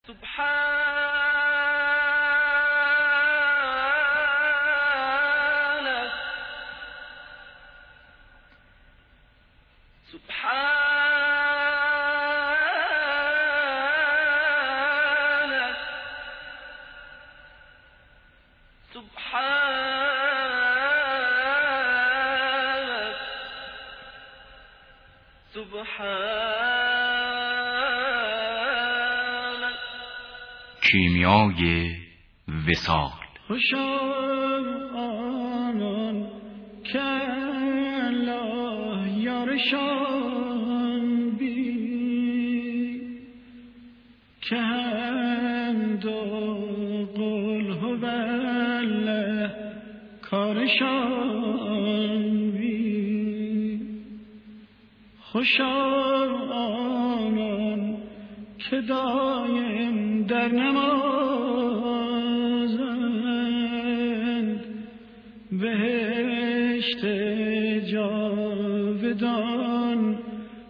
کیمیای وصال. خوشا آنان که الله یارشان بی که هم دو قل هو الله کارشان بی. خوشا آنان که دایم در نمازند بهشت جاودان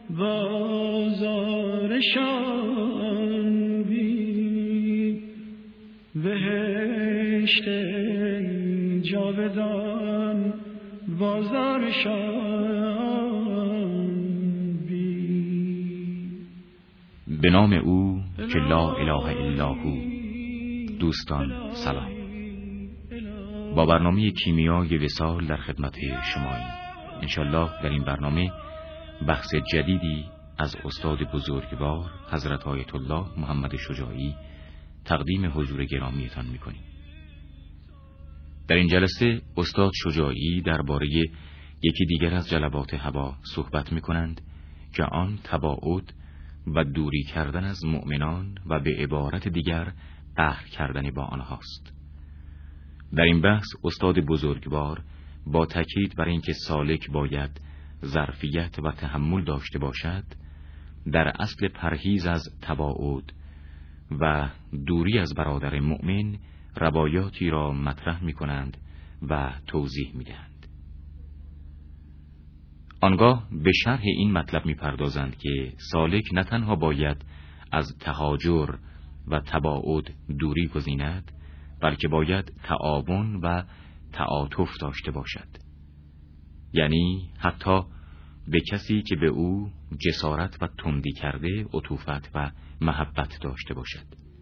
بازارشان بی. بهشت جاودان بازارشان بی. به نام او که لا اله الا هو. دوستان سلام. با برنامه کیمیای وصال در خدمت شماییم. انشالله در این برنامه بحث جدیدی از استاد بزرگوار حضرت آیت الله محمد شجاعی تقدیم حضور گرامیتان میکنیم. در این جلسه استاد شجاعی درباره یکی دیگر از جلبات هوا صحبت میکنند که آن تباعد و دوری کردن از مؤمنان و به عبارت دیگر قهر کردن با آنهاست. در این بحث استاد بزرگوار با تاکید بر اینکه سالک باید ظرفیت و تحمل داشته باشد، در اصل پرهیز از تباعد و دوری از برادر مؤمن روایاتی را مطرح می کنند و توضیح می دهند. آنگاه به شرح این مطلب می پردازند که سالک نه تنها باید از تهاجر و تباعد دوری گزیند، بلکه باید تعاون و تعاطف داشته باشد. یعنی حتی به کسی که به او جسارت و تندی کرده عطوفت و محبت داشته باشد.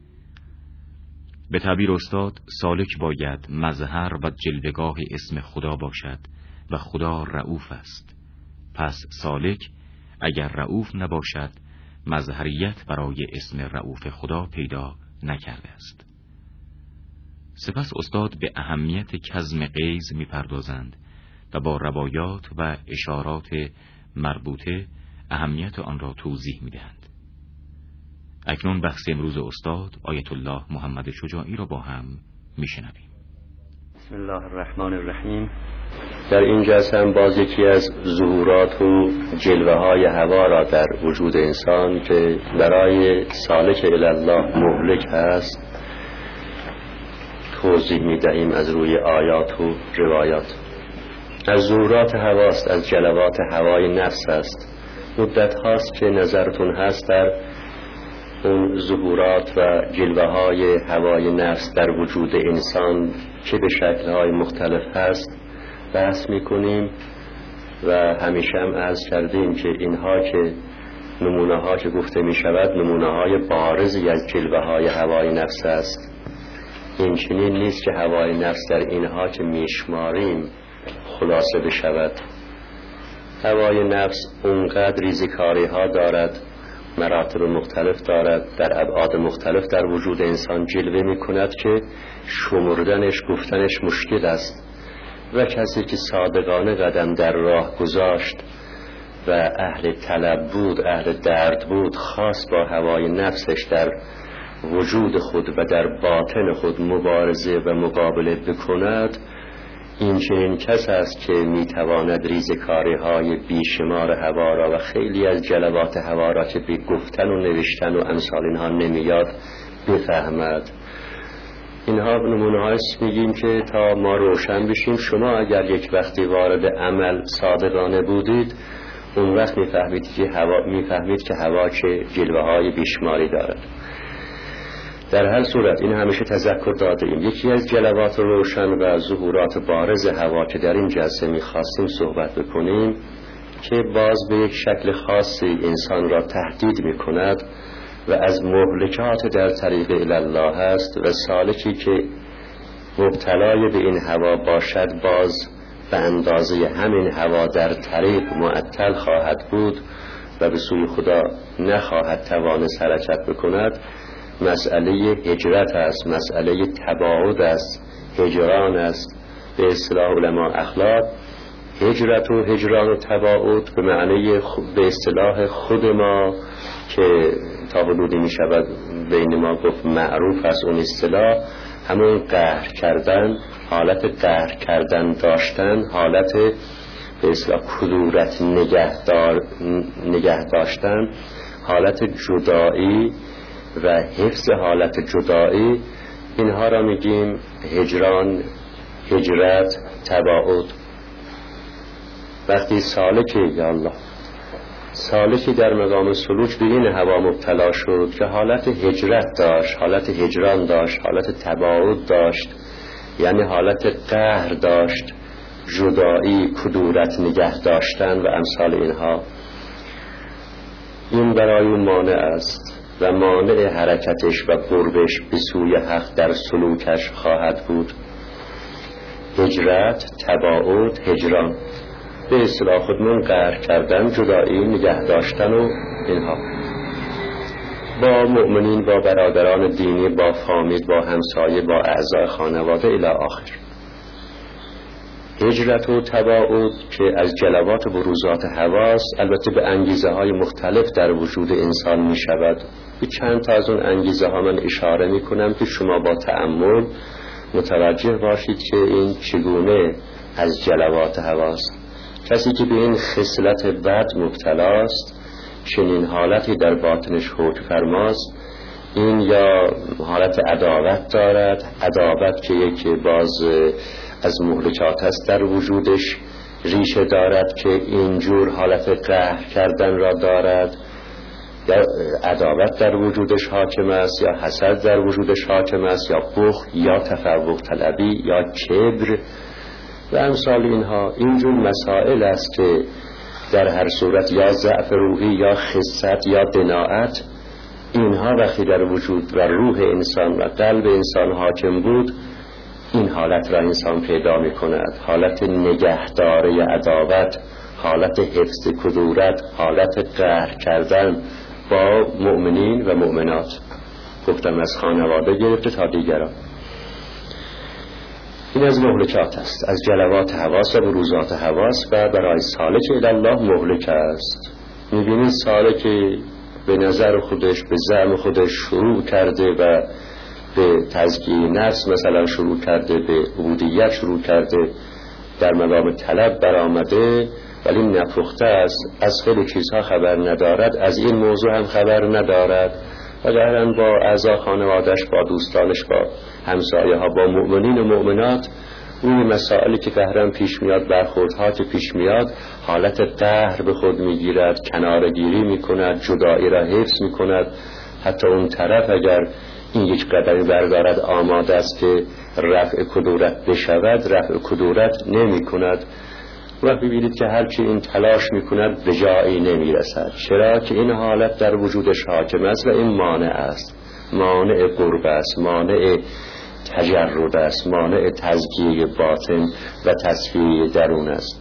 به تعبیر استاد، سالک باید مظهر و جلوه‌گاه اسم خدا باشد و خدا رؤوف است. پس سالک اگر رؤوف نباشد، مظهریت برای اسم رؤوف خدا پیدا نکرده است. سپس استاد به اهمیت کظم غیظ می‌پردازند و با روایات و اشارات مربوطه اهمیت آن را توضیح می‌دهند. اکنون بحث امروز استاد آیت الله محمد شجاعی را با هم می‌شنویم. بسم الله الرحمن الرحیم. در این جلسه هم باز یکی از ظهورات و جلوه‌های هوا را در وجود انسان که برای سالک الله مهلک هست توضیح می‌دهیم از روی آیات و روایات. از ظهورات هواست، از جلوات هوای نفس است. مدت هاست که نظرتون هست در اون ظهورات و جلوه‌های هوای نفس در وجود انسان که به شکل‌های مختلف هست بحث می‌کنیم و همیشه هم عرض کردیم که اینها که نمونه‌ها که گفته می‌شود نمونه‌های بارزی از جلوه‌های هوای نفس است. این چنین نیست که هوای نفس در اینها که میشماریم خلاصه بشود. هوای نفس اونقدر ریزکاری ها دارد، مراتب مختلف دارد، در ابعاد مختلف در وجود انسان جلوه می کند که شمردنش گفتنش مشکل است و کسی که صادقانه قدم در راه گذاشت و اهل طلب بود، اهل درد بود، خاص با هوای نفسش در وجود خود و در باطن خود مبارزه و مقابله بکند، این چنین کس است که میتواند ریزکاری های بیشمار هوا را و خیلی از جلوات هوا را که به گفتن و نوشتن و امثال اینها نمیاد بفهمد. اینها نمونه هایست میگیم که تا ما روشن بشیم. شما اگر یک وقتی وارد عمل صادقانه بودید اون وقت میفهمید که هوا چه جلوه های بیشماری دارد. در هر صورت این همیشه تذکر داده ایم، یکی از جلوات روشن و ظهورات بارز هوا که در این جلسه می‌خواستیم صحبت بکنیم که باز به یک شکل خاصی انسان را تهدید می‌کند و از مهلکات در طریق الله است و سالکی که مبتلای به این هوا باشد باز به اندازه همین هوا در طریق معطل خواهد بود و به سوی خدا نخواهد توانست حرکت بکند. مسئله هجرت است، مسئله تباعد است، هجران است. به اصطلاح علما اخلاق هجرت و هجران و تباعد به معنی به اصطلاح خود ما که تا حدودی می شود بین ما گفت معروف است اون اصطلاح، همون قهر کردن، حالت قهر کردن داشتن، حالت به اصطلاح کدورت نگه داشتن، حالت جدایی و حفظ حالت جدایی، اینها را میگیم هجران، هجرت، تباعد. وقتی سالکی در مقام سلوک به این هوا مبتلا شد که حالت هجرت داشت، حالت هجران داشت، حالت تباعد داشت، یعنی حالت قهر داشت، جدایی، کدورت نگه داشتن و امثال اینها، این برای اون مانع است و مانع حرکتش و قربش به سوی حق در سلوکش خواهد بود. هجرت، تباعد، هجران، به اصطلاح خودمون قهر کردن، جدایی، نگه داشتن و اینها با مؤمنین، با برادران دینی، با فامیل، با همسایه، با اعضای خانواده الی آخر. هجرت و تباعد که از جلوات بروزات هواست، البته به انگیزه های مختلف در وجود انسان می شود. به چند تا از اون انگیزه ها من اشاره می کنم که شما با تأمل متوجه باشید که این چگونه از جلوات هواست. کسی که به این خصلت بد مبتلاست، چنین حالتی در باطنش حکم فرماست، این یا حالت عداوت دارد، عداوت که یک باز از مهلکات است در وجودش ریشه دارد که اینجور حالت قهر کردن را دارد، یا عداوت در وجودش حاکم است، یا حسد در وجودش حاکم است، یا بخل، یا تفوق طلبی، یا کبر و امثال اینها. اینجور مسائل است که در هر صورت یا ضعف روحی یا خست یا دناعت، اینها وقتی در وجود و روح انسان و قلب انسان حاکم بود، این حالت را انسان پیدا می کند، حالت نگهداری عداوت، حالت حفظ کدورت، حالت قهر کردن با مؤمنین و مؤمنات، گفتم از خانواده گرفته تا دیگران. این از مهلکات است، از جلوات حواس و بروزات حواس و برای سالک الله مهلک است. میبینید سالک به نظر خودش، به زعم خودش شروع کرده و به تزکیه نفس مثلا شروع کرده، به عبودیت شروع کرده، در مقام طلب برآمده، ولی نپخته است، از خیلی چیزها خبر ندارد، از این موضوع هم خبر ندارد و ظاهراً با اعضا خانوادش، با دوستانش، با همسایه ها، با مؤمنین و مؤمنات، اون مسائلی که قهرن پیش میاد، برخوردها که پیش میاد، حالت قهر به خود میگیرد، کنارگیری میکند، جدایی را حفظ میکند. حتی اون طرف اگر این یک قدمی بردارد آماده است که رفع کدورت بشود، رفع کدورت نمی کند و ببینید که هرچی این تلاش می کند به جایی نمی رسد. چرا که این حالت در وجودش حاکم است و این مانع است، مانع قرب است، مانع تجرد است، مانع تزکیه باطن و تصفیه درون است.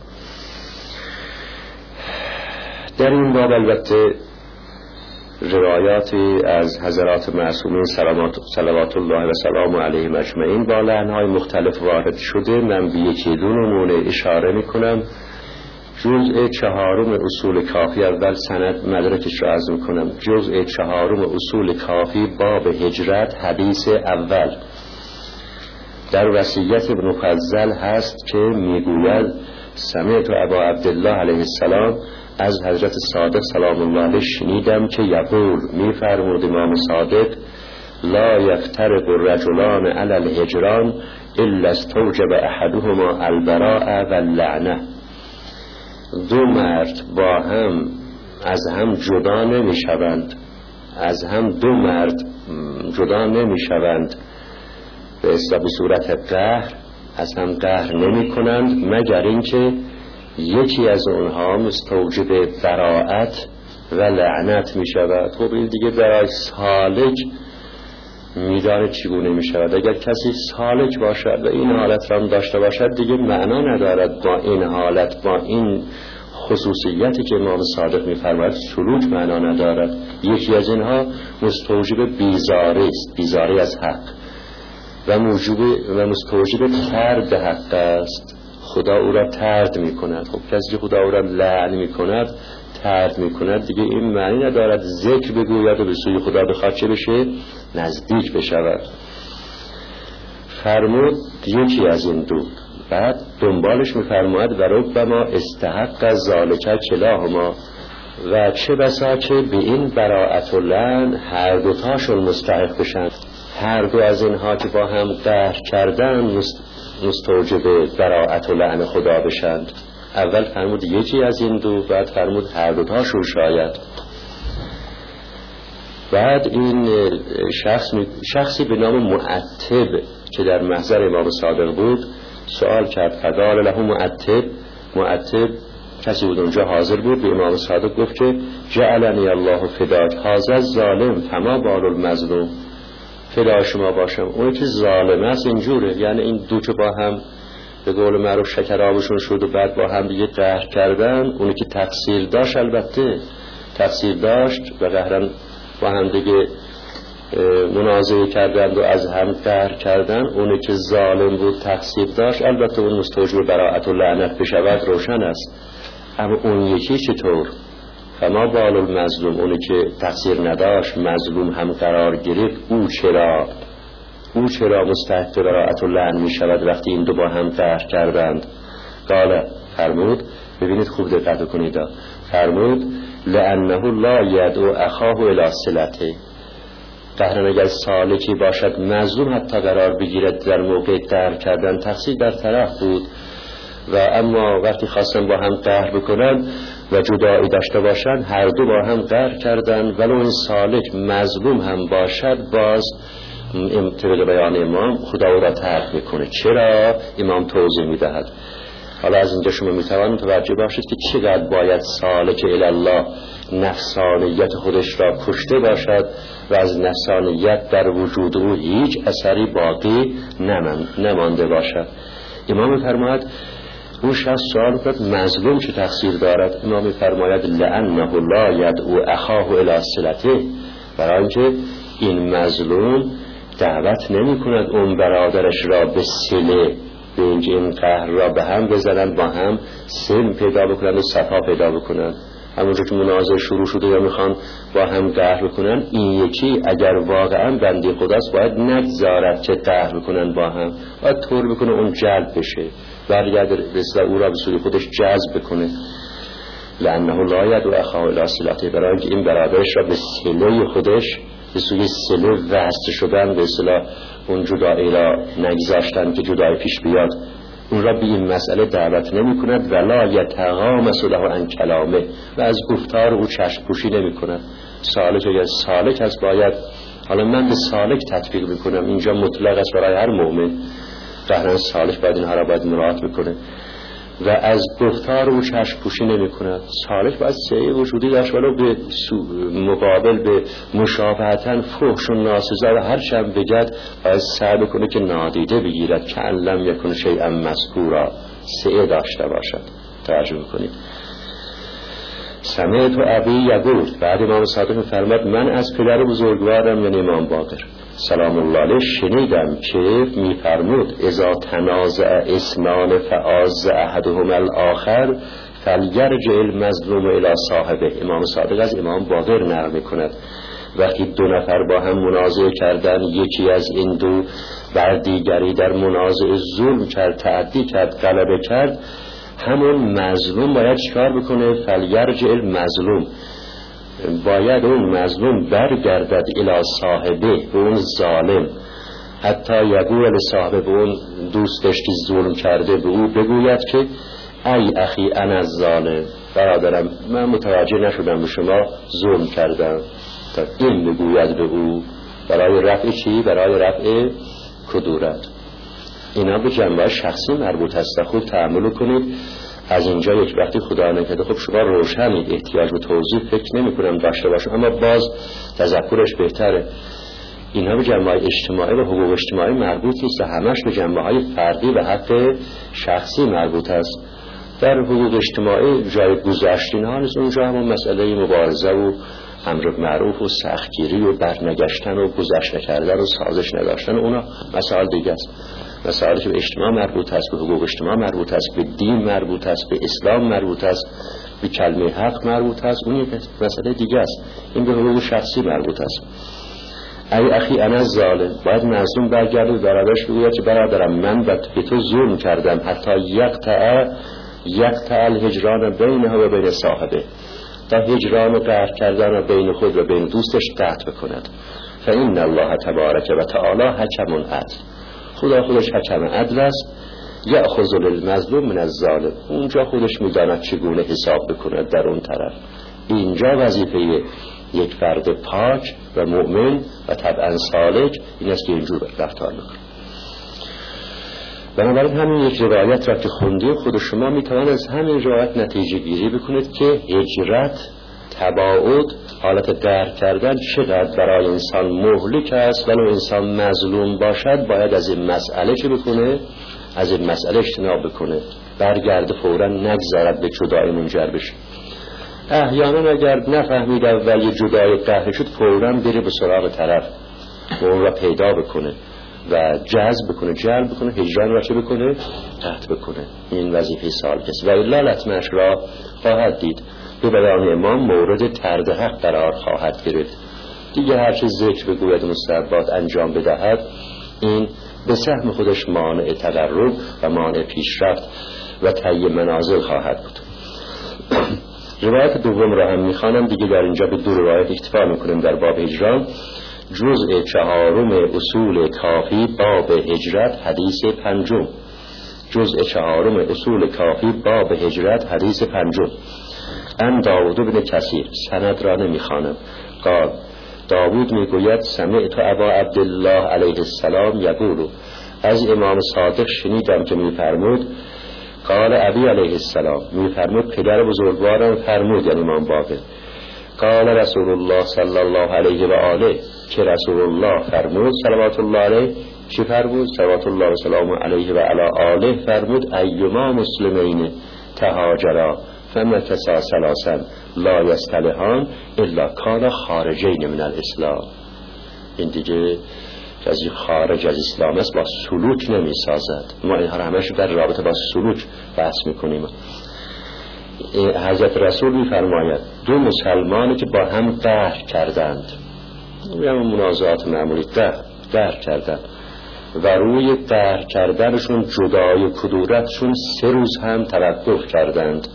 در این باب البته روایاتی از حضرات معصومین صلوات الله و سلام علیهم اجمعین با لحن‌های مختلف وارد شده. من به یکی دو نمونه اشاره میکنم. جزء 4 اصول کافی، اول سند مدرکش را عرض میکنم. جزء 4 اصول کافی باب هجرت، حدیث اول در وصیت ابن فضل هست که میگوید سمعت ابا عبدالله علیه السلام، از حضرت صادق سلام الله علیه شنیدم که یقول، میفرمود امام صادق، لا یفترق الرجلان علی الهجران الا استوجب احدهما البراء و اللعنه. دو مرد با هم از هم جدا نمی شوند، از هم دو مرد جدا نمی شوند به صورت قهر، از هم قهر نمی کنند، مگر اینکه یکی از اونها مستوجب براءت و لعنت می شود. خب این دیگه برای سالک میدانه چگونه می شود. اگر کسی سالک باشد و این حالت را داشته باشد دیگه معنا ندارد با این حالت، با این خصوصیتی که امام صادق می فرماید سلوک معنا ندارد. یکی از اینها مستوجب بیزاری است، بیزاری از حق و مستوجب ترد حق است. خدا او را ترد می کند. خب کسی که خدا او را لعن می کند، ترد می کند، دیگه این معنی ندارد ذکر بگوید و به سوی خدا بخواد چه بشه؟ نزدیک بشود. فرمود یکی از این دو. بعد دنبالش می فرماید و ربما استحق از ذالک کلاهما، و چه بسا که به این براءت و لعن هر دوتاشون مستحق بشن. هر دو از اینها که با هم قهر کردن مستوجب براءت و لعن خدا بشند. اول فرمود یکی از این دو، بعد فرمود هر دوتاشون شاید. بعد این شخصی به نام معتب که در محضر امام صادق بود سوال کرد. فقال له معتب کسی بود اونجا حاضر بود، به امام صادق گفت که جعلنی الله فداک هذا الظالم فما بال المظلوم، فدا شما باشم اونی که ظالم است اینجوره. یعنی این دو که با هم به قول معروف شکرابشون شد و بعد با هم دیگه قهر کردن، اونی که تقصیر داشت البته تقصیر داشت و قهرن با هم دیگه منازعه کردند و از هم قهر کردن، اونی که ظالم بود تقصیر داشت البته اون مستوجب براءت و لعنت بشود روشن است. اما اون یکی چطور؟ فما بال المظلوم، اونی که تقصیر نداشت مظلوم هم قرار گرفت، او چرا مستحق براءت و لعن می شود وقتی این دو با هم قهر کردند؟ قال فرمود، ببینید خوب دقت کنید، فرمود لأنه لا یدعو اخاه الی صلته. قهرن اگر سالکی باشد مظلوم حتی قرار بگیرد در موقع قهر کردن، تقصیر در طرف بود و اما وقتی خواستن با هم قهر بکنن و جدایی داشته باشن، هر دو با هم قهر کردن ولو این سالک مظلوم هم باشد، باز طبق بیان امام خدا او را ترک میکنه. چرا؟ امام توضیح میدهد. حالا از اینجا شما میتوانید متوجه باشید که چقدر باید سالک الله نفسانیت خودش را کشته باشد و از نفسانیت در وجود او هیچ اثری باقی نمانده باشد. امام فرماید اون شخص سوال کرد مظلوم چه تقصیر دارد؟ امام فرماید لأنه لا یدعو اخاه الی صلته، برای اینکه این مظلوم دعوت نمی کند اون برادرش را به صله، به اینکه این قهر را به هم بزنند، با هم سلم پیدا بکنند و صفا پیدا بکنند. همونجور که مناظره شروع شده یا میخوان با هم قهر بکنن، این یکی اگر واقعا بنده خداست باید نگذارد که قهر بکنن با هم، باید طور بکنه اون جلب بشه، برگرد رسل او را به سوی خودش جذب بکنه. لأنه لا یدعو اخاه الی صلته، برای اینکه این برادرش را به صله خودش، به سوی صله وصل شدن، به اصطلاح اون جدایی را نگذاشتن که جدایی پیش بیاد، اون را به این مسئله دعوت نمی کند. ولا یتغامس له عن کلامه، و از گفتار او چشم پوشی نمی کند. سالک اگر سالک هست باید، حالا من به سالک تطبیق میکنم، اینجا مطلق است برای هر مؤمن، قهرن سالک باید اینها را باید مراعات بکنه و از گفتار او چشم پوشی نمی کند. سالک باید سعی وجودی داشت ولو به مقابل به مشابهتن فحش و ناسزا و هر چند بگد باید سعی بکنه که نادیده بگیرد، که لم یکن شیئا مذکورا، سعی داشته باشد. توجه کنید. سمعت ابی یقول، بعد امام صادق فرمود من از پدر بزرگوارم یعنی امام باقر سلام الله علیه شنیدم که میفرمود اذا تنازع اسمان فعاز احدهما الاخر فلیرجع المظلوم الی صاحبه. امام صادق از امام باقر نقل میکند وقتی دو نفر با هم منازعه کردن، یکی از این دو بر دیگری در منازعه ظلم کرد، تعدی کرد، غلبه کرد، همون مظلوم باید چکار بکنه؟ فلیرجع المظلوم، باید اون مظلوم برگردد الی صاحبه، به اون ظالم، حتی یقول صاحبه، به اون دوستش که ظلم کرده به او بگوید که ای اخی انا الظالم، برادرم من متوجه نشدم به شما ظلم کردم، تا این بگوید به او برای رفع چی؟ برای رفع کدورت. اینا به جنبه شخصی مربوط است. خوب تأمل کنید. از اینجا یک وقتی خدا نکرده خب شما روشنید، احتیاج به توضیح فکر نمی کنم داشته باشم، اما باز تذکرش بهتره. اینها به جنبه اجتماعی و حقوق اجتماعی مربوط نیست، همش به جنبه های فردی و حق شخصی مربوط است. در حقوق اجتماعی جای گذشتین ها نیست، اونجا همون مسئله مبارزه و امر معروف و سختگیری و برنگشتن و گذشت کردن و سازش نداشتن، اونا مسائل دیگه است. مسائلی که به اجتماع مربوط است، به حقوق اجتماع مربوط است، به دین مربوط است، به اسلام مربوط است، به کلمه حق مربوط است، اون یک مسئله دیگه است. این به حقوق شخصی مربوط است. ای اخی انا ظالم، باید مظلوم برگرده و برادرش بگوید که برادرم من به تو ظلم کردم، حتی یقطع الهجران بینه و بین صاحبه، تا هجران و قهر کردن بین خود و بین دوستش قطع بکند. فإن الله تبارک و تعالی حکم عدل، خدا خودش حکم عدل است. یأخذ للمظلوم من الظالم، اونجا خودش میداند چگونه حساب بکند در اون طرف. اینجا وظیفه یک فرد پاک و مؤمن و طبعا سالک این است که اینجور رفتار میکنه. بنابراین همین یک روایت را که خوندیم خود شما میتوان از همین روایت نتیجه گیری بکنید که هجرت، تباعد، حالت قهر کردن چقدر برای انسان مهلک است. ولو انسان مظلوم باشد باید از این مسئله چه بکنه؟ از این مسئله اجتناب بکنه، برگرده فورا نگذارد به جدایی منجر بشه. احیانا اگر نفهمید اول یه جدای قهر شد فورا بره به سراغ طرف و اون را پیدا بکنه و جذب بکنه، هجران را چه بکنه؟ قطع بکنه. این وظیفه سالک است و الا لطمش را خواهد دید. به بیان امام مورد طرد حق قرار خواهد گرفت. دیگه هر چه ذکر بگوید مستحبات انجام بدهد، این به سهم خودش مانع تقرب و مانع پیشرفت و طی منازل خواهد بود. روایت دوم را هم میخوانم دیگه. در اینجا به دو روایت اکتفا میکنیم در باب هجران. جزء 4 اصول کافی باب هجرت حدیث 5. جزء 4 اصول کافی باب هجرت حدیث 5. ان داود بن کثیر، سند را نمیخوانم. قال داود میگوید سمعت ابا عبدالله علیه السلام یقول، از امام صادق شنیدم که میفرمود، قال ابی علیه السلام، میفرمود پدر بزرگوارم فرمود، یعنی امام باقر، قال رسول الله صلی الله علیه و آله، که رسول الله فرمود صلوات الله علیه، چی فرمود؟ صلوات الله و سلام علیه و علی آله فرمود ایما مسلمین تهاجرا فمکثا ثلاثا لا یصطلحان الا کان خارجین من الاسلام. این دیگه از این خارج از اسلام است، با سلوک نمی سازد. ما اینها را همش در رابطه با سلوک بحث میکنیم. حضرت رسول میفرماید دو مسلمانی که با هم قهر کردند، یعنی منازعات معمولی قهر کردند و روی قهر کردنشون جدای کدورتشون 3 روز هم توقف کردند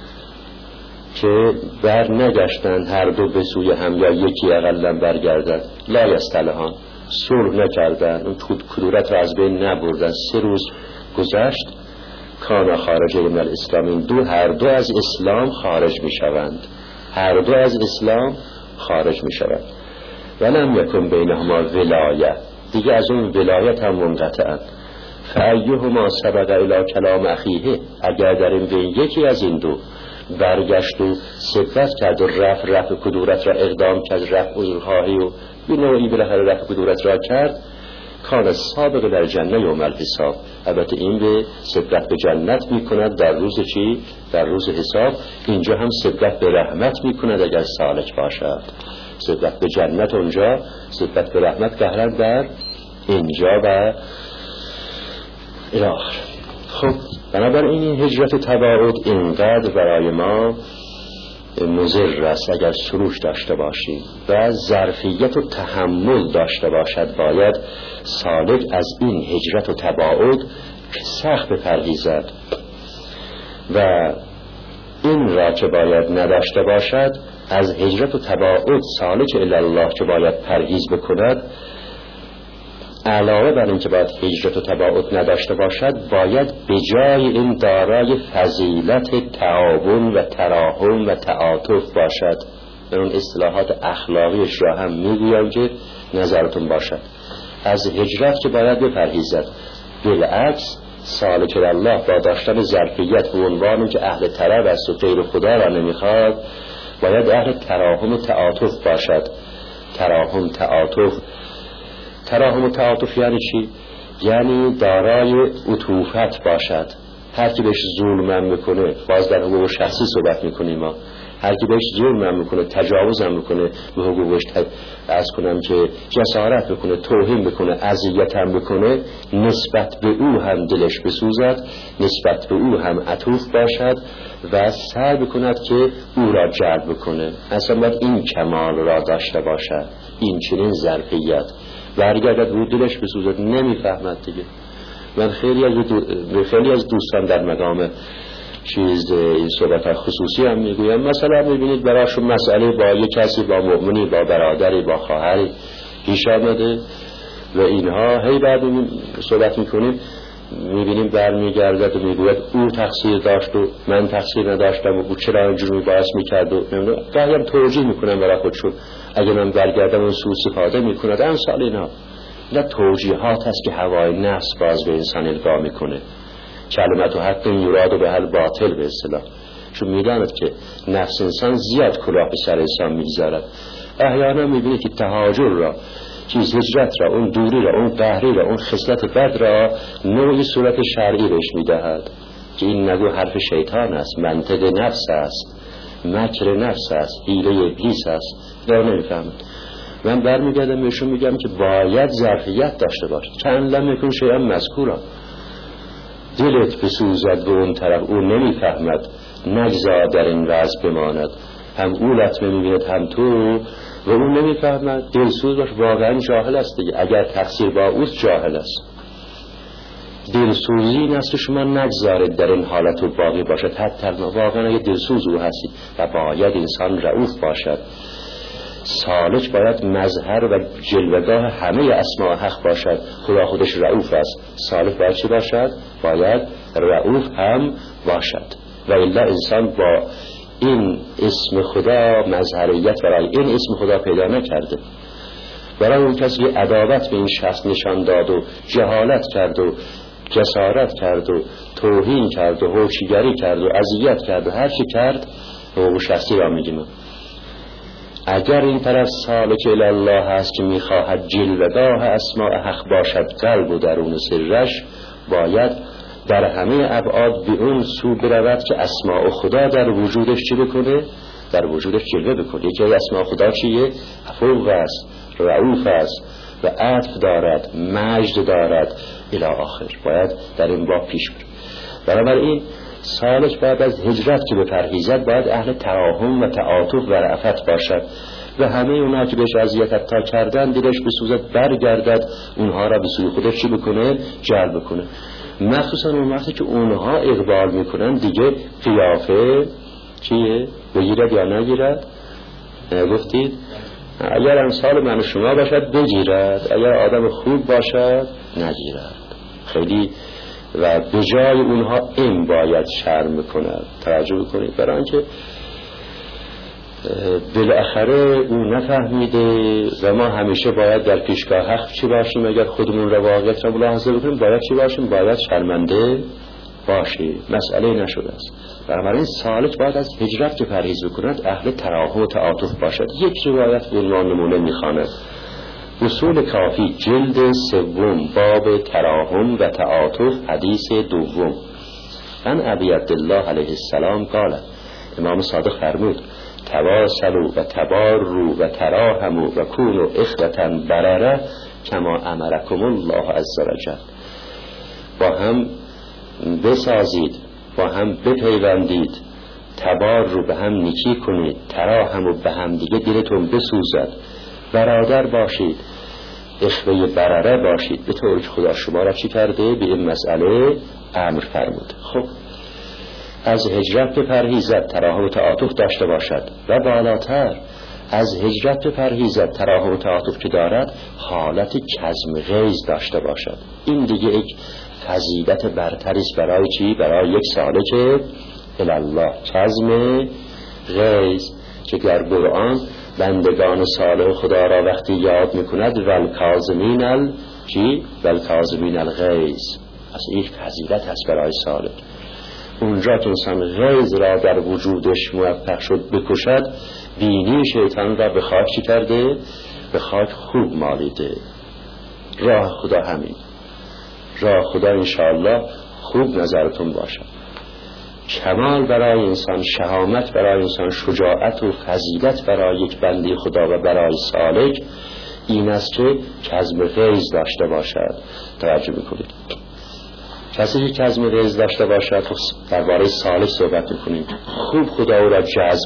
که بر نگشتند هر دو به سوی هم یا یکی اقلا برگردد، لا یصطلحان، صلح نکردند، اون کدورت را از بین نبردند. 3 روز گذشت، کان خارجه من الاسلام، این هر دو از اسلام خارج می شوند، هر دو از اسلام خارج می شوند. ولم یکن بینهما ولایه، دیگه از اون ولایت هم منقطعند. فایهما سبق الی کلام اخیه، اگر در این بین یکی از این دو برگشت و سبقت کرد و رفع کدورت را اقدام کرد، رفع عذرخواهی و به نوعی بالاخره رفع کدورت را کرد، کان سابق در جنه یوم الحساب، البته این به سبقت به جنت می کند در روز چی؟ در روز حساب. اینجا هم سبقت به رحمت می کند اگر سالک باشد، سبقت به جنت اونجا، سبقت به رحمت قهرن در اینجا و الاخر. خب بنابراین این هجرت و تباعد اینقدر برای ما مضر است اگر سروش داشته باشیم و ظرفیت و تحمل داشته باشد. باید سالک از این هجرت و تباعد سخت بپرهیزد و این را که باید نداشته باشد، از هجرت و تباعد سالک الی الله که باید پرهیز بکند، علاوه بر این که باید هجرت و تباعد نداشته باشد، باید به جای این دارای فضیلت تعاون و تراحم و تعاطف باشد. به اون اصطلاحات اخلاقیش را هم میگویم که نظرتون باشد. از هجرت که باید بپرهیزد. بالعکس سالک الله با داشتن ظرفیت به عنوانی که اهل طلب است و غیر خدا را نمیخواد، باید اهل تراحم و تعاطف باشد. تراحم و تعاطف یعنی چی؟ یعنی دارای عطوفت باشد. هر کی بهش ظلم میکنه، باز در حقوق شخصی صحبت میکنیم ما، هر کی بهش ظلم میکنه، تجاوز میکنه به حقوقش، عرض کنم که جسارت میکنه، توهین میکنه، اذیت هم میکنه، نسبت به او هم دلش بسوزد، نسبت به او هم عطوف باشد و سعی بکند که او را جلب کنه. اصلا باید این کمال را داشته باشد، این چنین ظرفیت. برگردد او دلش بسوزد، نمیفهمد دیگه. من خیلی از دوستان در مقام این صحبت خصوصی هم میگویم، مثلا میبینید براشون مسئله با یک کسی، با مؤمنی، با برادری، با خواهری پیش آمده و اینها هی بعد صحبت میکنیم میبینیم برمیگردد و میگوید او تقصیر داشت و من تقصیر نداشتم و او چرا اینجوری باعث میکرد و گاهی هم توجیه میکنم برای خودشون، اگه من برگردم اون سوء استفاده میکند امثال اینا. نه توجیهات هست که هوای نفس باز به انسان القا میکنه. کلمت و حق یراد و به حل باطل به اصطلاح، چون میداند که نفس انسان زیاد کلاه به سر انسان میگذارد. احیانا میبینه که تهاجر را، چیز هجرت را، اون دوری را، اون قهری را، اون خصلت بد را نوعی صورت شرعی بهش میدهد که این نگو حرف شیطان است، منطق نفس است، مکر نفس است، حیله ابلیس است. در نمیفهمد. من برمیگردم بهشون میگم که باید ظرفیت داشته باش. چند لم یکن شیئا مذکورا، دلت بسوزد به اون طرف، او نمیفهمد، نگذار در این وضع بماند، هم او لطمه میبیند هم تو و او نمیفهمد. دلسوز باش، واقعا جاهل است دیگه. اگر تقصیر با اوست جاهل است. دلسوزی این است که شما نگذارید در این حالت و باقی باشد، حتی واقعا اگر دلسوز او هستید. و باید انسان رؤوف باشد. سالک باید مظهر و جلوگاه همه اسماء حق باشد. خدا خودش رؤوف است، سالک باید چی باشد؟ باید رؤوف هم باشد. و الا انسان با این اسم خدا مظهریت برای این اسم خدا پیدا نکرده. برای اون کسی که عداوت به این شخص نشان داد و جهالت کرد و جسارت کرد و توهین کرد و هوشیگری کرد و اذیت کرد و هر چی کرد، حقوق شخصی را میگیم. اگر این طرف سالک الله هست که میخواهد جلوگاه اسماء حق باشد، قلب و درون سرش، باید در همه ابعاد به اون سو برود که اسماء خدا در وجودش چی بکنه؟ در وجودش جلوه بکنه. یکی از اسماء خدا چیه؟ عفو است، رؤوف است و عطف دارد، مجد دارد الی آخر. باید در این باب پیش برد. بنابراین سالک بعد از هجرت که بپرهیزد باید اهل تراحم و تعاطف و رأفت باشد و همه اونها که بهش اذیت حتی کردن دلش بسوزد، برگردد اونها را به سوی خودش چی بکنه؟ جلب بکنه. مخصوصا اون وقتی که اونها اقبال میکنن دیگه قیافه چیه؟ بگیرد یا نگیرد؟ گفتید اگر امثال من و شما باشد بگیرد، اگر آدم خوب باشد نگیرد. خیلی و به جای اونها این باید شرم کند. توجه بکنید، برای اینکه بالاخره او نفهمیده و ما همیشه باید در پیشگاه حق چی باشیم. اگر خودمون را واقعیت را ملاحظه بکنیم باید چی باشیم؟ باید شرمنده باشیم. مسئله نشده است. بنابراین سالک باید از هجرت که پرهیز بکند اهل تراحم و تعاطف باشد. یک روایت به عنوان نمونه میخواند. اصول کافی جلد 3 باب تراحم و تعاطف حدیث 2. عن ابی عبدالله علیه السلام قال، امام صادق فرمود تواصلوا و تباروا و تراحموا و کونوا اخوة بررة کما امرکم الله عز وجل. با هم بسازید، با هم بپیوندید، تباروا به هم نیکی کنید، تراحموا به هم دیگه دلتون بسوزد، برادر باشید، اخوه برره باشید، به طوری که خدا شما را چی کرده؟ به این مسئله امر فرمود. خب از هجرت بپرهیزد، تراحم و تعاطف داشته باشد و بالاتر از هجرت بپرهیزد، تراحم و تعاطف که دارد حالت کظم غیظ داشته باشد. این دیگه یک فضیلت برتری است برای چی؟ برای یک سالک الی الله. کظم غیظ که در قرآن بندگان صالح خدا را وقتی یاد میکند والکاظمین الغیظ، از این فضیلت هست برای صالح. اونجا که انسان غیظ را در وجودش موفق شد بکشد، بینی شیطان را به خاک چی کرده؟ به خاک خوب مالیده. راه خدا همین، راه خدا انشاءالله خوب نظرتون باشد. کمال برای انسان، شهامت برای انسان، شجاعت و فضیلت برای یک بنده خدا و برای سالک این است که کظم غیظ داشته باشد. توجه میکنید، کسی که کظم غیظ داشته باشد، درباره سالک صحبت میکنیم، خوب خدا او را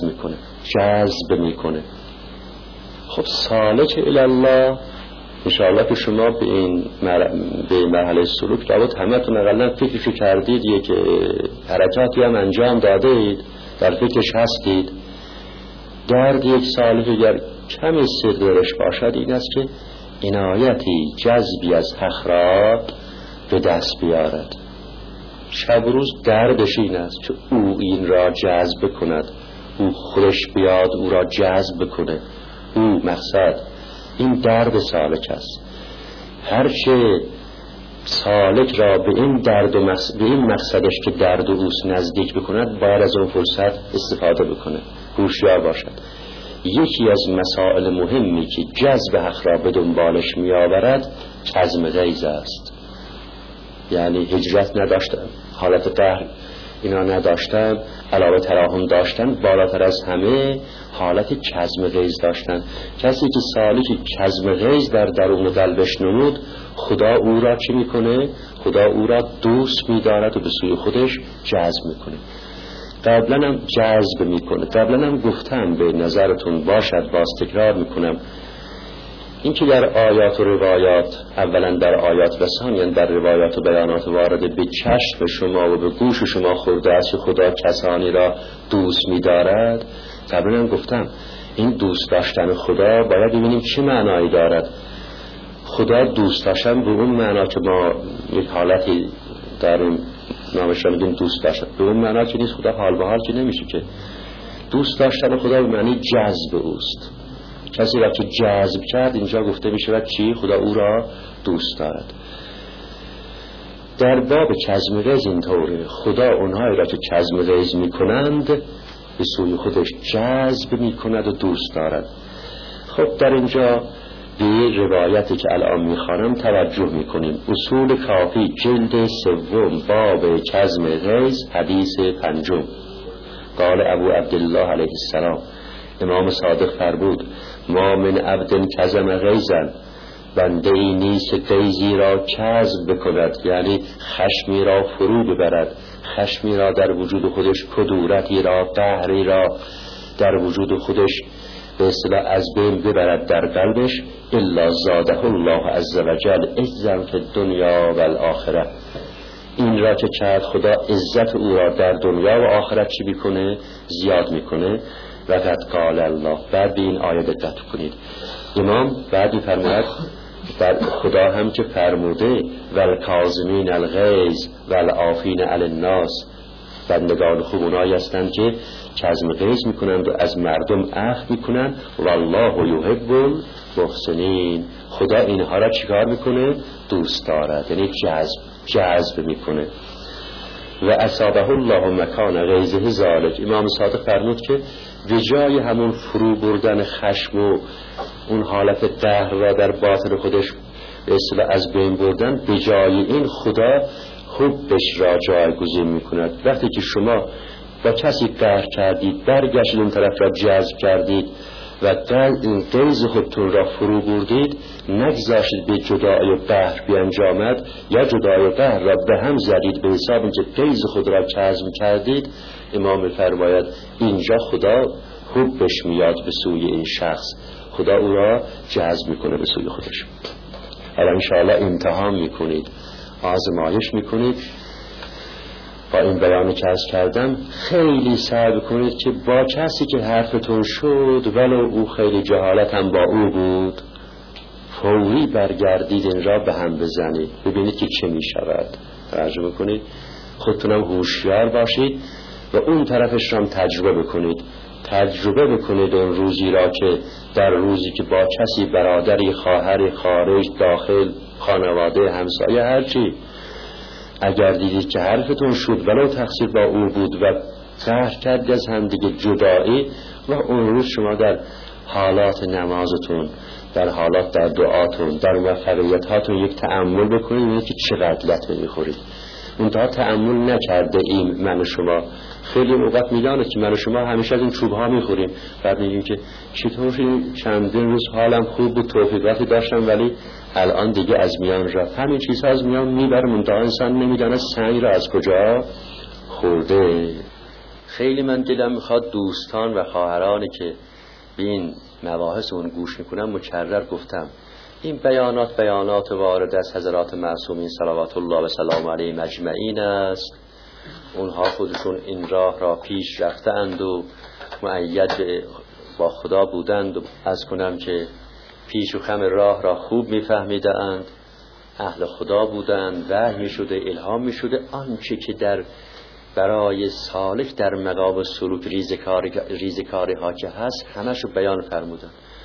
جذب میکنه. خب سالک الالله انشاءالله که شما به این مرحله سلوک لابد همتون اقلا فکرشو کردید، یک حرکاتی هم انجام داده اید، در فکرش هستید. درد یک سالک اگر کمی صدق درش باشد این است که عنایتی جذبی از حق را به دست بیارد. شب روز دردش این است که او این را جذب کند، او خودش بیاد او را جذب کنه. او مقصد این درد سالک است. هرچه سالک را به این درد و به این مقصدش که درد و اوست نزدیک بکند، باید از اون فرصت استفاده بکنه، هوشیار باشد. یکی از مسائل مهمی که جذب حق را به دنبالش می آورد کظم غیظ است. یعنی هجرت نداشتن، حالت قهر اینا نداشتن، علاوه تراحم داشتن، بالاتر از همه حالت کظم غیظ داشتن. کسی که سالک کظم غیظ در درون قلبش نمود، خدا او را چی میکنه؟ خدا او را دوست می‌دارد و به سوی خودش جذب میکنه. قبلا هم جذب میکنه. قبلا هم گفتم، به نظرتون باشد باز تکرار میکنم، این که در آیات و روایات، اولا در آیات و ثانیاً در روایات و بیانات وارد به چشم شما و به گوش شما خورده است که خدا کسانی را دوست می‌دارد، قبلا هم گفتم این دوست داشتن خدا باید ببینیم چه معنایی دارد. خدا دوست داشتن به اون معنا که ما یک حالتی داریم نامش را میگیم دوست داشتن، به اون معنا که نیست. خدا حال به حال که نمیشه که. دوست داشتن خدا به معنی جذب اوست. کسی را که جذب کرد اینجا گفته می شود چی؟ خدا او را دوست دارد. در باب کظم غیظ اینطوره، خدا اونهایی را که کظم غیظ می کنند به سوی خودش جذب می کند و دوست دارد. خب در اینجا به روایتی که الان می خوانم توجه می کنیم. اصول کافی جلد 3 باب کظم غیظ حدیث 5. قال ابو عبدالله علیه السلام، امام صادق فرمود ما من عبد کظم غیظا، بنده ای نیست غیظی را کظم بکند، یعنی خشمی را فرو ببرد، خشمی را در وجود خودش، کدورتی را، قهری را در وجود خودش به اصطلاح از بین ببرد در قلبش، الا زاده الله عز وجل عزا فی الدنیا و الاخره. این را که کرد خدا عزت او را در دنیا و آخرت چی میکنه؟ زیاد میکنه. و قد قال الله، بعد به این آیه دقت کنید. امام بعد می‌فرماید در خدا هم که فرموده والکاظمین الغیظ والعافین علی الناس، بندگان خوب اونایی هستند که کظم غیظ میکنند و از مردم عفو میکنند. والله یحب المحسنین، خدا اینها را چیکار میکنه؟ دوست دارد، یعنی جذب میکنه. و اصابه الله مکان غیظه ذلک، امام صادق فرمود که به جای همون فرو بردن خشم و اون حالت قهر را در باطن خودش به اصطلاح از بین بردن، به جای این خدا حبش را جایگزین میکند. وقتی که شما با کسی قهر کردید، برگشتید اون طرف را جذب کردید و غیظ خودتون را فرو بردید، نگذاشتید به جدایی و قهر بیانجامد یا جدایی و قهر را به هم زدید به حساب اینکه غیظ خود را کظم کردید، امام فرماید اینجا خدا حبش میاد به سوی این شخص، خدا او را جذب میکنه به سوی خودش. حالا انشاءالله امتحان میکنید، آزمایش میکنید. با این بیانی که عرض کردم خیلی سعی کنید که با کسی که حرفتون شد ولو او خیلی جهالت هم با او بود، فوری برگردید این را به هم بزنید، ببینید که چه می شود. ترجمه کنید، خودتونم هوشیار باشید و اون طرفش را هم تجربه بکنید. تجربه بکنید اون روزی را که در روزی که با کسی برادری، خواهری، خارج، داخل، خانواده، همسایه، هرچی، اگر دیدید که حرفتون شد ولو تقصیر با او بود و قهر کرد از هم دیگه جدایی، و اون روز شما در حالات نمازتون، در حالات در دعاتون، در موفقیت هاتون یک تأمل بکنید ببینید که چقدر لطمه میخورید. منتها تأمل نکرده ایم من و شما. خیلی موقع میدانه که من و شما همیشه از این چوب ها میخوریم، بعد میگیم که چطور چندین روز حالم خوب بود، توفیقاتی داشتم، ولی الان دیگه از میان رفت. همین چیزها از میان میبره، منتها انسان نمیدانه سنگ را از کجا خورده. خیلی من دلم میخواد دوستان و خواهرانی که به این مباحث اون گوش میکنم مکرر گفتم، این بیانات وارد از حضرات معصومین صلوات الله و سلام علیهم اجمعین است. اونها خودشون این راه را پیش رفتند و مؤید با خدا بودند و از کنم که پیش و خم راه را خوب میفهمیدند، اهل خدا بودند، وحی میشده، الهام میشده. آنچه که در برای سالک در مقام سلوک ریزکاری ها که هست همشو بیان فرمودن.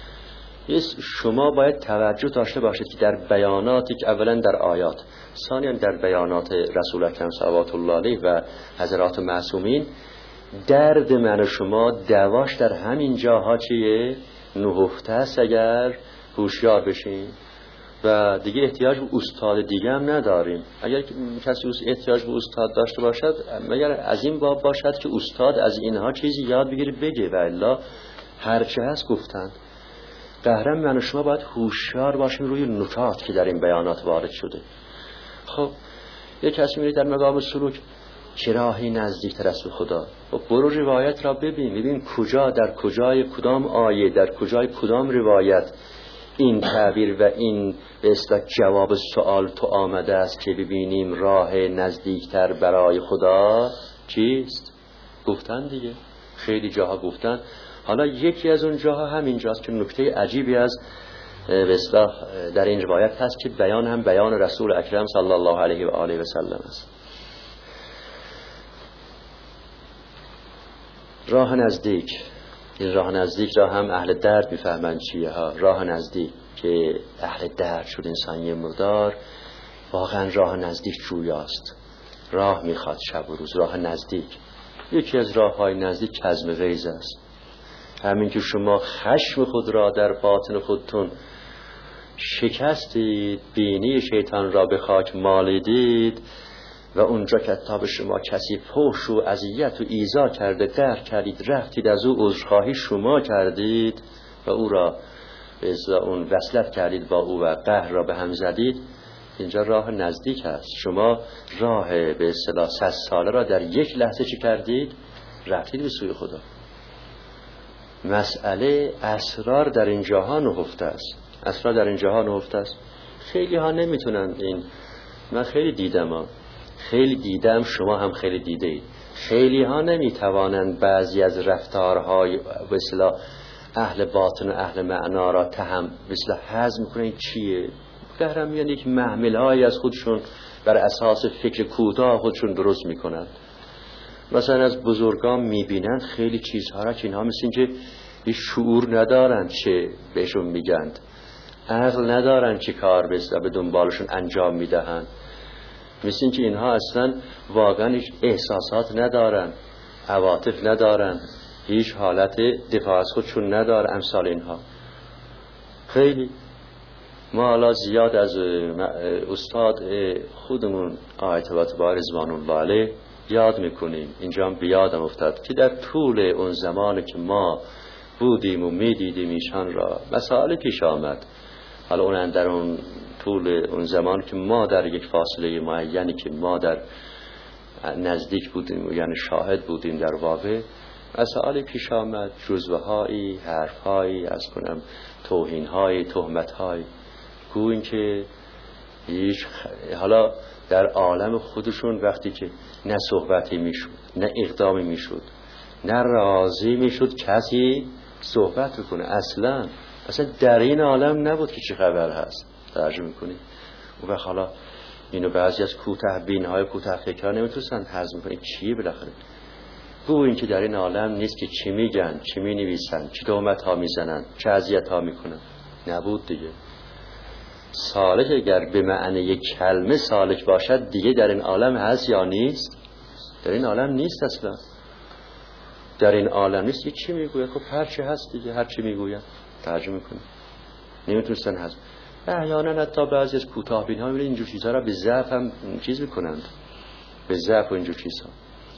شما باید توجه داشته باشید که در بیاناتی که اولا در آیات، ثانیاً در بیانات رسول اکرم صلوات الله علیه و حضرات معصومین، درد من و شما دواش در همین جاها چیه؟ نهفته است. اگر هوشیار بشین و دیگه احتیاج به استاد دیگه هم نداریم. اگر کسی احتیاج به استاد داشته باشد، مگر از این باب باشد که استاد از اینها چیزی یاد بگیره بگه، و الا هرچه هست گفتند. قهرم من و شما باید هوشیار باشیم روی نکات که در این بیانات وارد شده. خب یک کسی میره در مقام سلوک چه راهی نزدیکتر است به خدا؟ خب برو روایت را ببین کجا، در کجای کدام آیه، در کجای کدام روایت این تعبیر و این به اصطلاح جواب سوال تو آمده است که ببینیم راه نزدیکتر برای خدا چیست؟ گفتن دیگه، خیلی جاها گفتن. حالا یکی از اون جاها همین جاست که نکته عجیبی از به اصطلاح در این روایت هست که بیان هم بیان رسول اکرم صلی الله علیه و آله و سلم است. راه نزدیک، این راه نزدیک را هم اهل درد میفهمند چیه ها. راه نزدیک که اهل درد شد انسان یه مردار، واقعا راه نزدیک جویاست. راه میخواد شب و روز. راه نزدیک، یکی از راه های نزدیک کظم غیظ است. همین که شما خشم خود را در باطن خودتون شکستید، بینی شیطان را به خاک مالیدید و اونجا که تا به شما کسی فحش و اذیت و ایذا کرده، قهر کردید، رفتید از او عذرخواهی شما کردید و او را به اصطلاح اون وصلت کردید با او و قهر را به هم زدید، اینجا راه نزدیک است. شما راه به اصطلاح 100 ساله را در یک لحظه چی کردید؟ رفتید به سوی خدا. مسئله اسرار در این جاها نهفته است. اسرار در این جاها نهفته است. خیلی ها نمیتونن این، من خیلی دیدم، شما هم خیلی دیده اید، خیلی ها نمیتوانند بعضی از رفتارهای به اصطلاح اهل باطن و اهل معنا را به اصطلاح هضم کنن. چیه؟ قهرم یعنی یک محمل‌هایی از خودشون بر اساس فکر کوتاه خودشون درست میکنند. مثلا از بزرگان میبینند خیلی چیزها را که اینها مثل که هیچ شعور ندارند چه بهشون میگند، عقل ندارند چه کار به دنبالشون انجام میدهند، مثل که اینها اصلا واقعا هیچ احساسات ندارند، عواطف ندارند، هیچ حالت دفاع از خودشون نداره. امثال اینها خیلی ما حالا زیاد از استاد خودمون آیت و اعتبار رضوان الله علیه یاد میکنیم. اینجا هم بیادم افتاد که در طول اون زمانی که ما بودیم و میدیدیم ایشان را مسائل پیش آمد. حالا اون در اون طول اون زمان که ما در یک فاصله معینی که ما در نزدیک بودیم یعنی شاهد بودیم، در واقع مسائل پیش آمد، جزوه هایی، حرف هایی، از کنم توهین هایی، تهمت هایی، گویی که هیچ حالا در عالم خودشون وقتی که نه صحبتی میشد، نه اقدامی میشد، نه راضی میشد کسی صحبت بکنه، اصلا در این عالم نبود که چه خبر هست. ترجمه میکنید و وقت حالا اینو بعضی از کوته بین های کوته فکرها نمیتونستن هضم کنید چیه بالاخره. گویی که در این عالم نیست که چی میگن، چی مینویسن، چی تهمت ها میزنن، چه اذیت ها میکنن. نبود دیگه. سالک اگر به معنی یک کلمه سالک باشد دیگه در این عالم هست یا نیست؟ در این عالم نیست اصلا. در این عالم نیست. چی میگوید؟ خب هر چی هست دیگه، هر چی میگوید ترجمه کنه. نمیتونستن هست. احیانا حتی بعضی از کوتاه‌بین ها میبینید اینجور چیزها را به ضعف هم چیز میکنند، به ضعف و اینجور چیزها.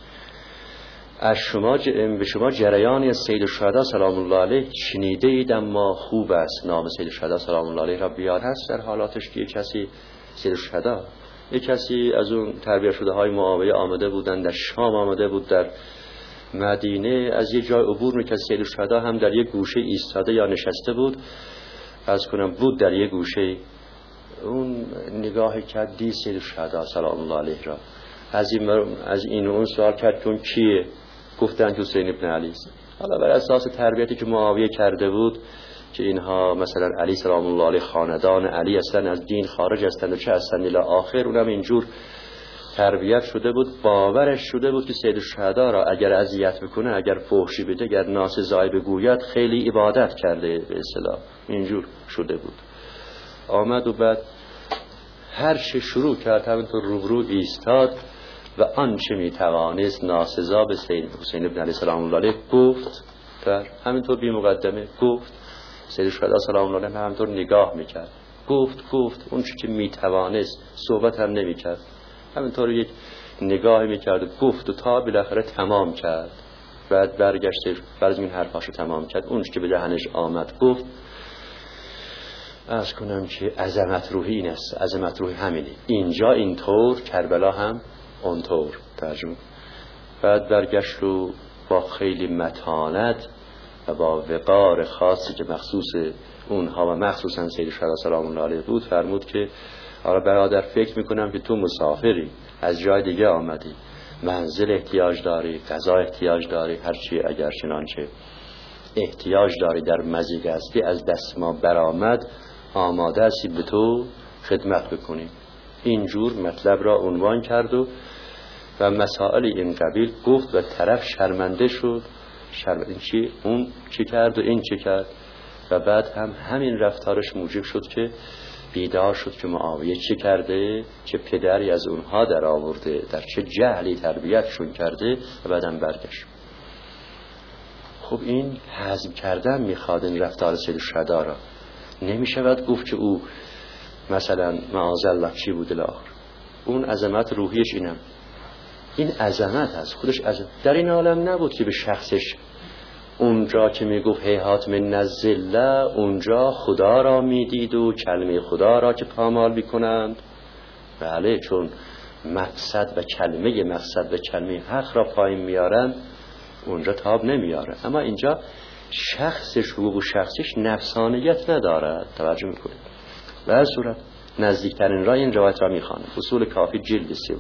به شما جریانی از سید الشهدا سلام الله علیه شنیده اید، اما خوب است نام سید الشهدا سلام الله علیه را بیار. هست در حالاتش که یک کسی سید الشهدا، یک کسی از اون تربیت شده های معاویه آمده بودن، در شام آمده بود، در مدینه از یک جای عبور میکرد، سید الشهدا هم در یک گوشه ایستاده یا نشسته بود، بود در یک گوشه. اون نگاه کرد دید سید الشهدا سلام الله علیه را. از این اون سوال کرد که اون کیه؟ گفتن که حسین ابن علی است. حالا بر اساس تربیتی که معاویه کرده بود که اینها مثلا علی سلام الله علیه خاندان علی هستن، از دین خارج هستن و چه هستن الی آخر، اونم اینجور تربیت شده بود، باورش شده بود که سید الشهدا را اگر اذیت بکنه، اگر فحشی بده، اگر ناسزایی بگوید، خیلی عبادت کرده به اصطلاح. اینجور شده بود. آمد و بعد هر چه شروع کرد همینطور روبرو ایستاد و آنچه میتوانست ناسزا به سید حسین ابن علی سلام الله علیه گفت، همینطور بی مقدمه گفت. سید الشهدا سلام الله علیه همینطور نگاه میکرد، گفت اون چی که میتوانست، صحبت هم نمیکرد، همینطور یک نگاهی میکرد، گفت و تا بالاخره تمام کرد. بعد برگشت بعد این حرفاشو تمام کرد، اون چی که به دهنش آمد گفت. عرض کنم که عظمت روحی این است، عظمت روحی همینه. اینجا اینطور، کربلا هم اونطور ترجمه. بعد برگشت و با خیلی متانت و با وقار خاصی که مخصوص اونها و مخصوصا سید الشهدا سلام الله علیه بود فرمود که آره برادر، فکر میکنم که تو مسافری، از جای دیگه آمدی، منزل احتیاج داری، غذا احتیاج داری، هرچی اگر چنانچه احتیاج داری در مزیق هستی از دست ما برآمد، آماده هستی به تو خدمت بکنی. اینجور مطلب را عنوان کرد و مسائل این قبیل گفت و طرف شرمنده شد. این چی؟ اون چی کرد و این چی کرد؟ و بعد همین رفتارش موجب شد که بیدار شد که معاویه چی کرده، چه پدری از اونها در آورده، در چه جهلی تربیتشون کرده، و بعدم برگشت. خب این هضم کردن میخواد این رفتار سید الشهدا را. نمیشود گفت که او مثلا معاذالله چی بود الاخر. اون عظمت روحیش اینم، این عظمت هست خودش. در این عالم نبود که به شخصش اونجا که میگفت هیهات من الذله، اونجا خدا را میدید و کلمه خدا را که پامال میکنند. بله، چون مقصد و کلمه حق را پایین میارن، اونجا تاب نمیاره. اما اینجا شخصش، حقوق و شخصش نفسانیت ندارد. توجه میکنید. به هر صورت نزدیکترین راه این روایت را میخوانم. اصول کافی جلد 3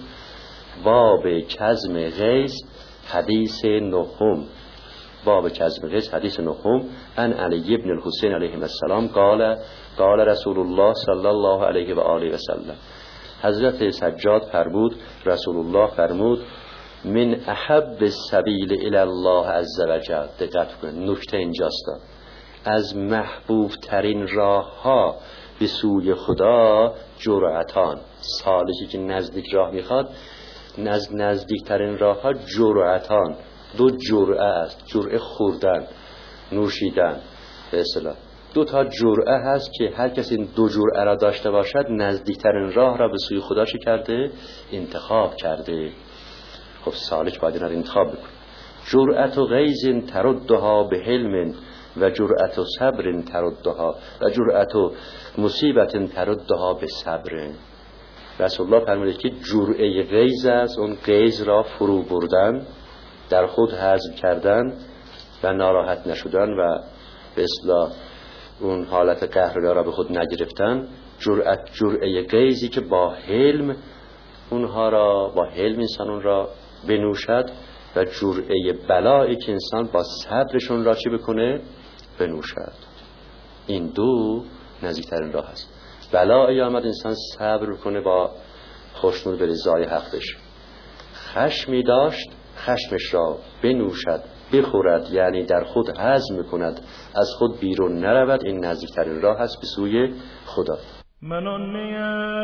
باب کظم غیظ حدیث 9. باب کظم غیظ حدیث 9 ان علی ابن الحسین علیه السلام قال رسول الله صلی الله علیه و آله و سلم. حضرت سجاد فرمود، رسول الله فرمود من احب السبیل الی الله عز وجل. دقت کنید، نکته اینجاست. از محبوب ترین راه ها به سوی خدا جرأتان. سالکی که نزدیک راه میخواد، نزدیک ترین راه ها جرأتان. 2 جرعه است، جرعه خوردن، نوشیدن به اصطلاح. 2 تا جرعه هست که هر کسی این 2 جرعه را داشته باشد نزدیکترین راه را به سوی خدا چه کرده؟ انتخاب کرده. خب سالک باید این را انتخاب بکن. جرأت و غیظ تردها به حلم و جرأت و صبر تردها و جرأت و مصیبت تردها به صبر. رسول الله فرموده که جرعه غیظ است، اون غیظ را فرو بردن، در خود هضم کردن و ناراحت نشدن و به اصطلاح اون حالت قهر را به خود نگرفتن. جرعه غیظی که با حلم اونها را، با حلم انسان اون را بنوشد، و جرعه بلایی که انسان با صبرشون را چی بکنه؟ بنوشد. این 2 نزدیکترین راه است. بلایی آمد انسان صبر کنه با خوشنود به رضای حق بشه. خشمی داشت، خشمش را بنوشد، بخورد، یعنی در خود هضم کند، از خود بیرون نرود، این نزدیکترین راه است به سوی خدا. من آن نیم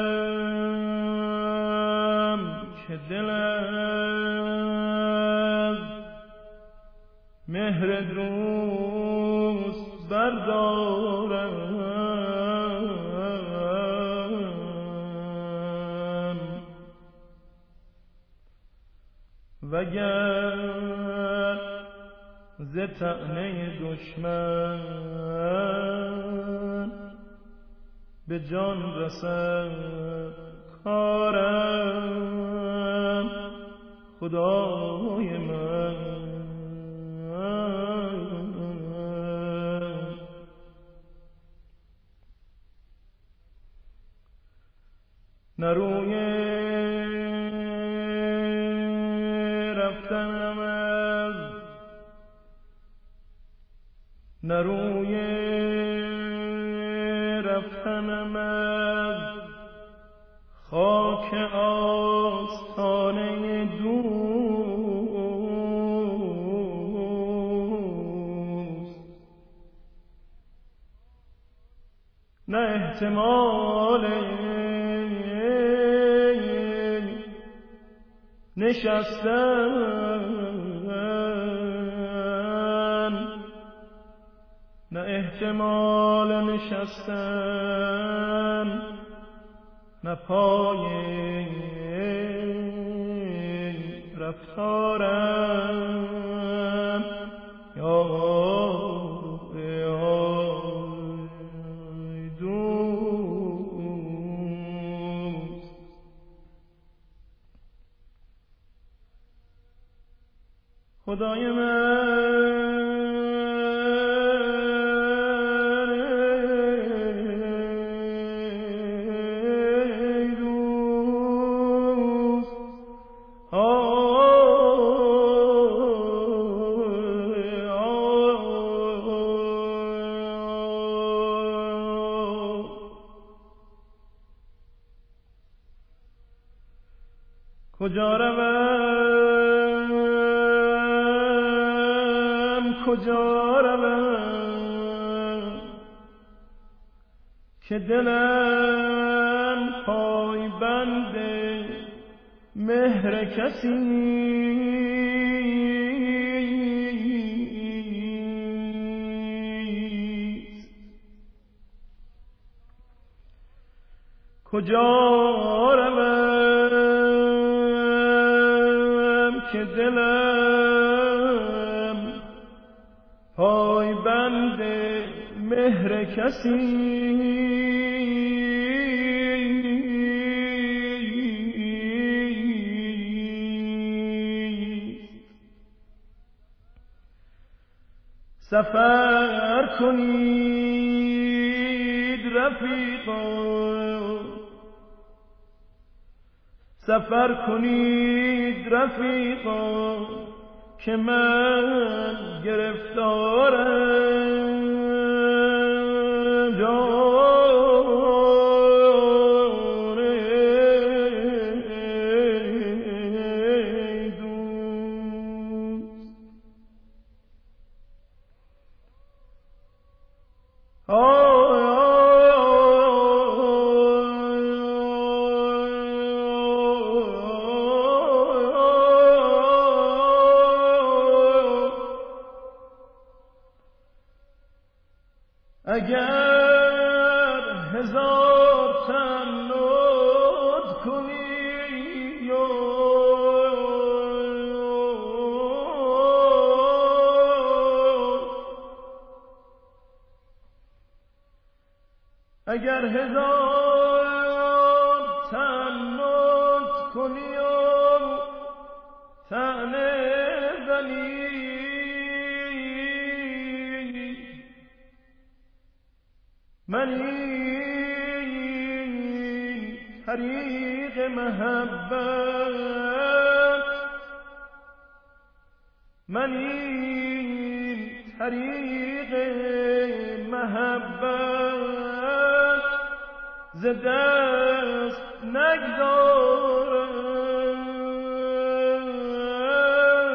که دل از مهر دوست بردارم، وگر ز طعنه دشمن به جان رسد کارم، خدای من نه روی رفتنم از، نه روی رفتنم از خاک آستانه دوست، نه احتمال نشستن، نه احتمال نشستن، نه پای رفتارم، یا خدای من دوست، کجا روم، کجا روم که دلم پای بند مهر کسیست، کجا روم که دلم پای بند مهر کسیست، سفر کنید رفیقان، سفر کنید رفیقان که من گرفتارم، اگر هزار تن نوت کنی، اگر هزار تن نوت کنی و طعنه زنی، من این طریق محبت، من این طریق محبت ز دست نگذارم،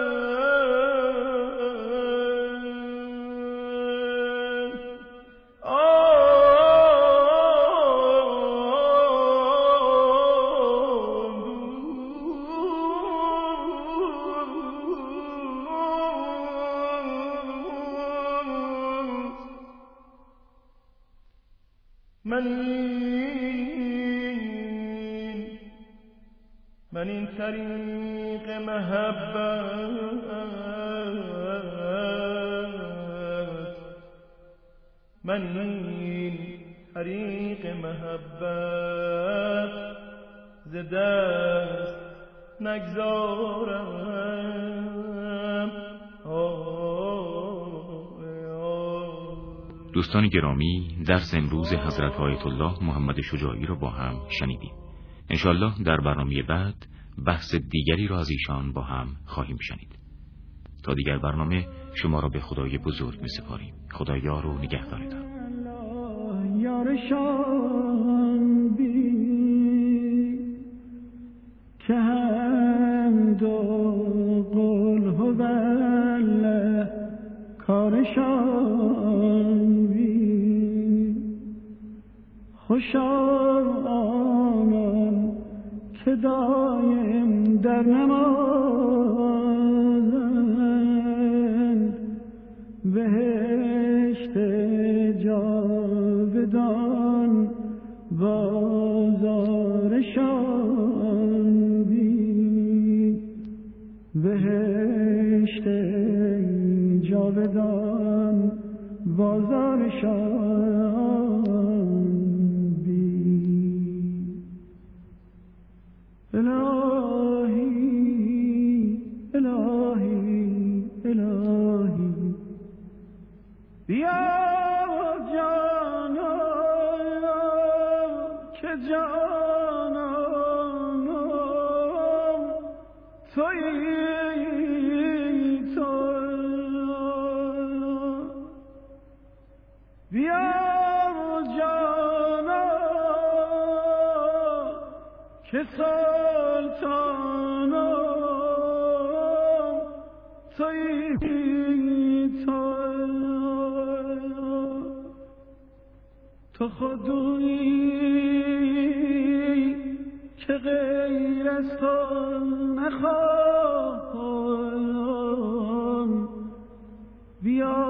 من این طریق محبت من این طریق محبت ز دست نگذارم. دوستان گرامی، درس امروز حضرت آیت الله محمد شجاعی را با هم شنیدیم. انشالله در برنامه بعد بحث دیگری را از ایشان با هم خواهیم شنید. تا دیگر برنامه شما را به خدای بزرگ می‌سپاریم. خدا یار و نگهدارتان. یارشان بی که حمد و قل هو الله کارشان بی خوشا آنان که دایم در نمازند بهشت جاودان بازارشان بی بهشت جاودان بازارشان بی. الهی الهی الهی بیا جانا که جانا تویی تو بیا جانا که سلطانا تویی تو خودی که غیر از تو نخواهم بیا